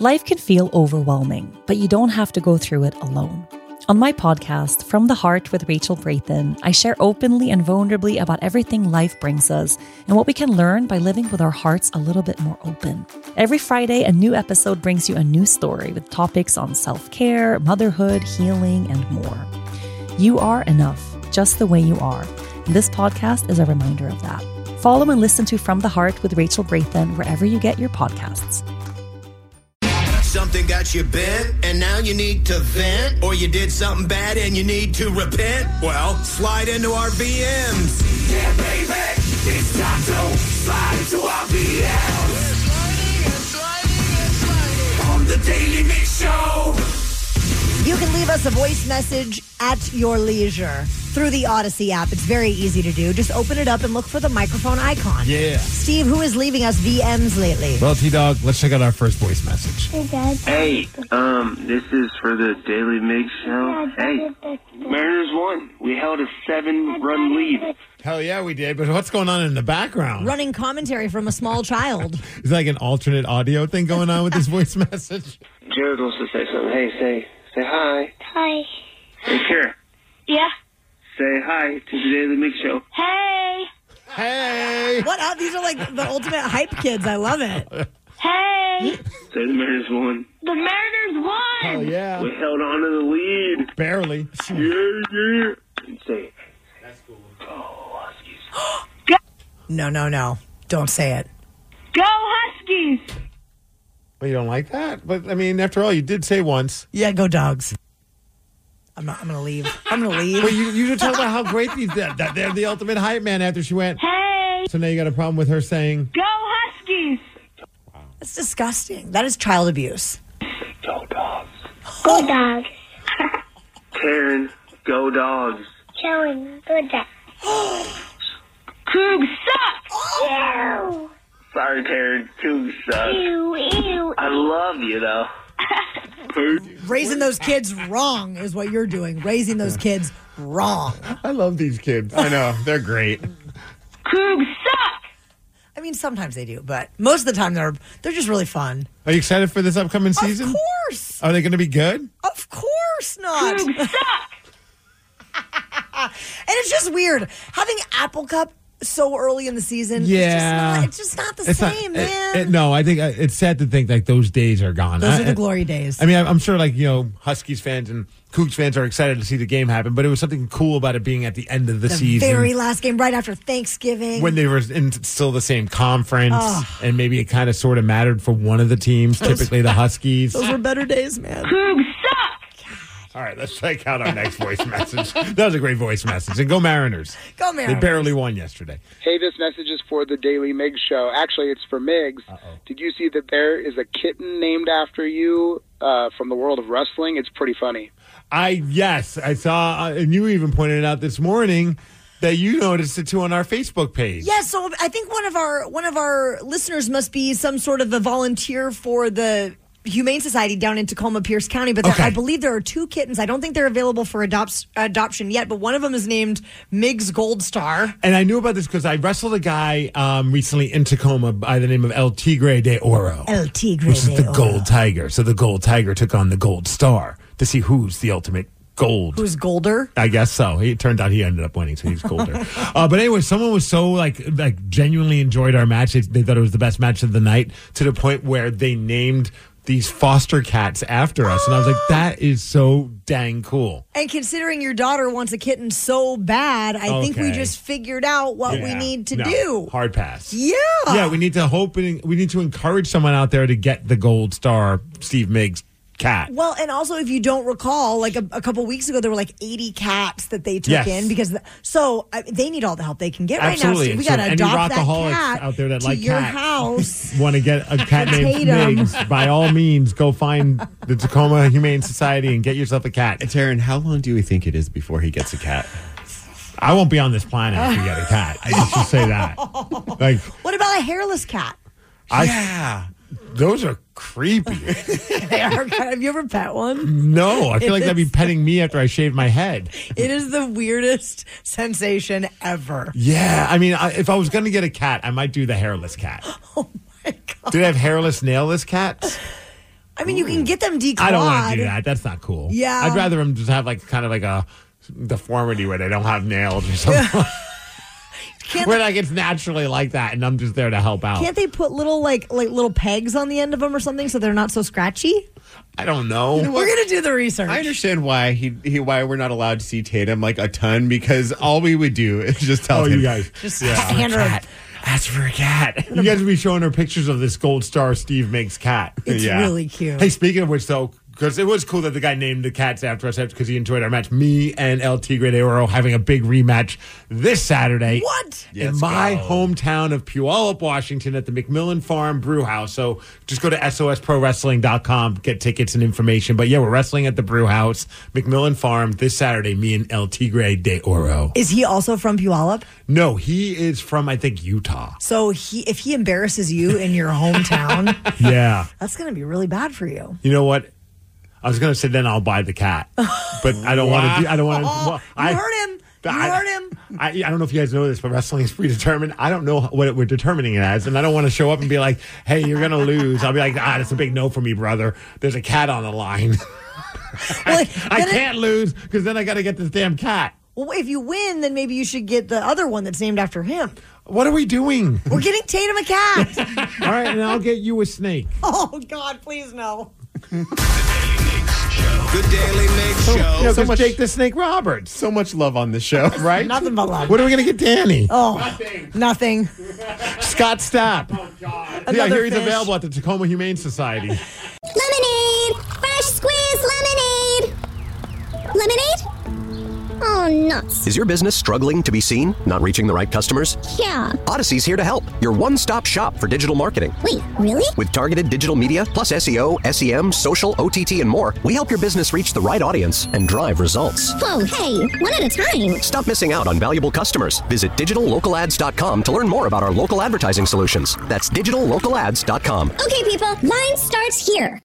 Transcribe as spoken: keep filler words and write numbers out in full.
Life can feel overwhelming, but you don't have to go through it alone. On my podcast, From the Heart with Rachel Braithen, I share openly and vulnerably about everything life brings us and what we can learn by living with our hearts a little bit more open. Every Friday, a new episode brings you a new story with topics on self-care, motherhood, healing, and more. You are enough, just the way you are. And this podcast is a reminder of that. Follow and listen to From the Heart with Rachel Braithen wherever you get your podcasts. Something got you bent, and now you need to vent, or you did something bad and you need to repent? Well, slide into our V Ms. Yeah, baby, it's time to slide into our V Ms. Sliding and sliding and sliding on the Daily Mix Show. You can leave us a voice message at your leisure through the Odyssey app. It's very easy to do. Just open it up and look for the microphone icon. Yeah. Steve, who is leaving us V Ms lately? Well, T-Dog, let's check out our first voice message. Hey, Dad. Hey, um, this is for the Daily Mix Show. Hey, Mariners won. We held a seven-run lead. Hell yeah, we did. But what's going on in the background? Running commentary from a small child. Is like an alternate audio thing going on with this voice message? Jared wants to say something. Hey, say, say hi. Hi. Hey, Kara. Yeah. Say hi to the Daily Mix Show. Hey. Hey! What up? These are like the ultimate hype kids. I love it. Hey. Say the Mariners won. The Mariners won. Hell yeah. We held on to the lead. Barely. Yeah, yeah. And say, That's cool. go Huskies. No, no, no. Don't say it. Go Huskies. Well, you don't like that? But, I mean, after all, you did say once. Yeah, go Dogs. I'm not, I'm going to leave. I'm going to leave. But you, you talk about how great these that, that they're the ultimate hype man after she went. Hey. So now you got a problem with her saying, Go Huskies. That's disgusting. That is child abuse. Go Dogs. Go Dogs. Karen, go Dogs. Showing. Go Dogs. Cougs suck. Ew. Sorry, Karen. Cougs suck. Ew, ew. I love you, though. Raising those kids wrong is what you're doing. Raising those kids wrong. I love these kids. I know. They're great. Cougs suck. I mean, sometimes they do, but most of the time they're they're just really fun. Are you excited for this upcoming season? Of course. Are they going to be good? Of course not. Cougs And suck. it's just weird. Having Apple Cup so early in the season, Yeah. it's just not, it's just not the It's not- same, it- man. it- no, I think uh, it's sad to think like those days are gone. Those I- are the glory days. I mean, I'm sure like, you know, Huskies fans and Cougs fans are excited to see the game happen, but it was something cool about it being at the end of the, the season. very last game, right after Thanksgiving. When they were in still the same conference, Oh. and maybe it kind of sort of mattered for one of the teams, typically the Huskies. Those were better days, man. Cougs suck. All right, let's check out our next voice message. That was a great voice message. And go Mariners. Go They Mariners. barely won yesterday. Hey, this message is for the Daily Migs Show. Actually, it's for Migs. Uh-oh. Did you see that there is a kitten named after you uh, from the world of wrestling? It's pretty funny. I, yes, I saw, uh, and you even pointed it out this morning that you noticed it too on our Facebook page. Yeah, so I think one of our one of our listeners must be some sort of a volunteer for the Humane Society down in Tacoma, Pierce County. But there, Okay. I believe there are two kittens. I don't think they're available for adopt, adoption yet, but one of them is named Migs Gold Star. And I knew about this because I wrestled a guy um, recently in Tacoma by the name of El Tigre de Oro. El Tigre Which is de the Oro. Gold Tiger. So the Gold Tiger took on the Gold Star to see who's the ultimate gold. Who's Golder? I guess so. He, it turned out he ended up winning, so he's colder. uh, but anyway, someone was so like like genuinely enjoyed our match. They, they thought it was the best match of the night to the point where they named these foster cats after us. And I was like, that is so dang cool. And considering your daughter wants a kitten so bad, I think we Okay. just figured out what we Yeah. need to No, do. Hard pass. Yeah. Yeah, we need to hope and we need to encourage someone out there to get the Gold Star Steve Miggs cat. Well, and also, if you don't recall, like a, a couple weeks ago, there were like eighty cats that they took Yes. in because the, so I, they need all the help they can get Absolutely. right now. So we So got to any adopt that rockaholics cat out there that to like your cats. house. Want to get a cat named Tatum. Miggs, by all means, go find the Tacoma Humane Society and get yourself a cat. Taryn, how long do we think it is before he gets a cat? I won't be on this planet if you get a cat. I just say that. Like, What about a hairless cat? I, Yeah. those are creepy. They are. Have you ever pet one? No, I feel like that'd be It's- petting me after I shave my head. It is the weirdest sensation ever. Yeah, I mean, I, if I was going to get a cat, I might do the hairless cat. Oh my god! Do they have hairless, nailless cats? I mean, you can get them declawed. I don't want to do that. That's not cool. Yeah. I'd rather them just have like kind of like a deformity where they don't have nails or something. Can't where they, like it's naturally like that, and I'm just there to help out. can't they put little like like little pegs on the end of them or something so they're not so scratchy? I don't know. We're gonna do the research. I understand why he, he why we're not allowed to see Tatum like a ton, because all we would do is just tell Oh, him, you guys. Just Yeah. hand her. a- Ask for a cat. You guys will be showing her pictures of this gold star Steve makes cat. It's Yeah. really cute. Hey, speaking of which, though, because it was cool that the guy named the cats after us because he enjoyed our match. Me and El Tigre de Oro having a big rematch this Saturday. What? In Let's my go. hometown of Puyallup, Washington at the McMillan Farm Brew House. So just go to S O S pro wrestling dot com, get tickets and information. But yeah, we're wrestling at the Brew House, McMillan Farm this Saturday, me and El Tigre de Oro. Is he also from Puyallup? No, he is from, I think, Utah. So he, if he embarrasses you in your hometown, Yeah. that's going to be really bad for you. You know what? I was going to say then I'll buy the cat, but I don't want to. do I don't want to. Oh, Well, you I heard him. You I, heard him. I, I don't know if you guys know this, but wrestling is predetermined. I don't know what we're determining it as, and I don't want to show up and be like, "Hey, you're going to lose." I'll be like, "Ah, that's a big no for me, brother. There's a cat on the line. Well, I then it- can't lose because then I got to get this damn cat." Well, if you win, then maybe you should get the other one that's named after him. What are we doing? We're getting Tatum a cat. All right, and I'll get you a snake. Oh, God, please no. The Daily Mix Show. You know, So 'cause much- Jake the Snake Roberts, so much love on this show. right? Nothing but love. What are we going to get Danny? Oh, nothing. Scott Stapp. Yeah, Another here he's fish. available at the Tacoma Humane Society. Lemonade! Fresh squeeze lemonade! Lemonade? Oh, nuts. Is your business struggling to be seen? Not reaching the right customers? Yeah. Odyssey's here to help. Your one-stop shop for digital marketing. Wait, really? With targeted digital media, plus S E O, S E M, social, O T T, and more, we help your business reach the right audience and drive results. Whoa, hey, one at a time. Stop missing out on valuable customers. Visit digital local ads dot com to learn more about our local advertising solutions. That's digital local ads dot com. Okay, people, line starts here.